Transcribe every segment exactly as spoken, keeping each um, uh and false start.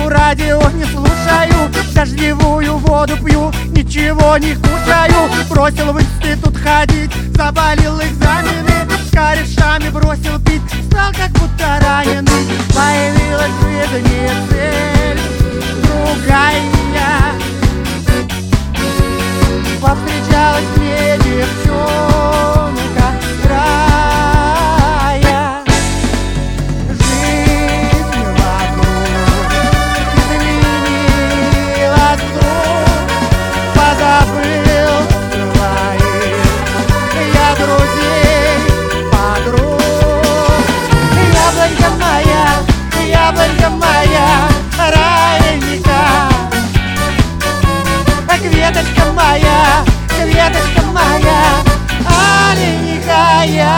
Музыку радио не слушаю, дождевую воду пью, ничего не кушаю. Бросил в институт ходить, заболел экзамены, с корешами бросил пить, стал как будто раненый. Появилась в жизни цель другая, повстречалась мне девчонка рая. Жизнь вокруг изменилась вдруг, позабыл своих я друзей, подруг. Яблонька моя, яблонька моя, райника, веточка моя, веточка моя, аленькая.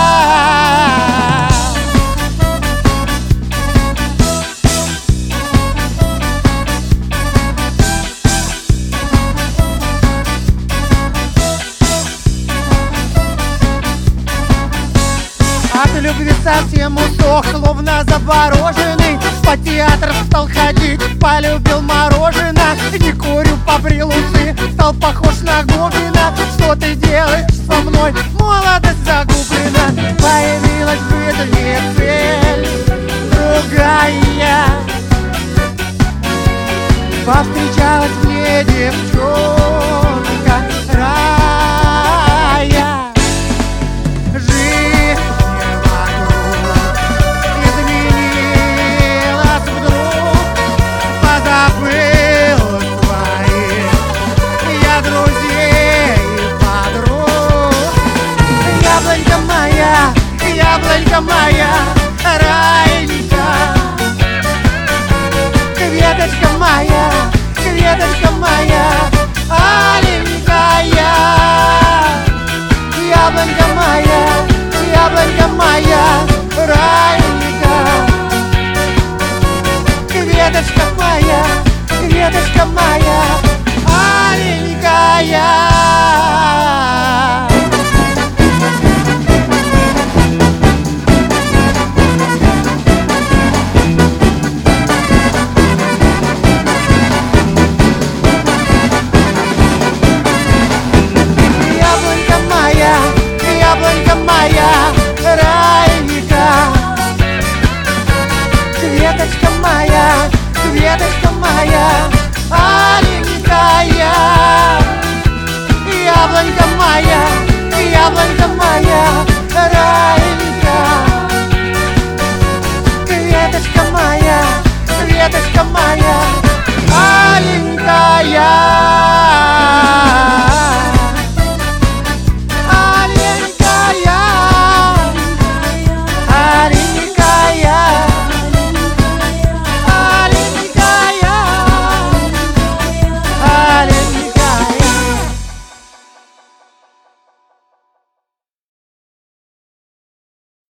От любви совсем усох, словно замороженный. По театрам стал ходить, полюбил мороженое. Не курю, побрил усы, стал похож на Гоблина. Что ты делаешь со мной? Молодость загублена. Появилась в жизни цель другая, повстречалась мне девчонка рая. Жизнь вокруг изменилась вдруг, позабыл своих я друзей и подруг. Яблонька моя, яблонька моя, райника, веточка моя, веточка моя, аленькая. Яблонька моя, яблонька моя, райника, веточка моя, веточка моя, аленькая. Яблонька моя, райника, веточка моя, веточка моя, аленькая. Яблонька моя, яблонька моя, райника, веточка моя, веточка моя, аленькая.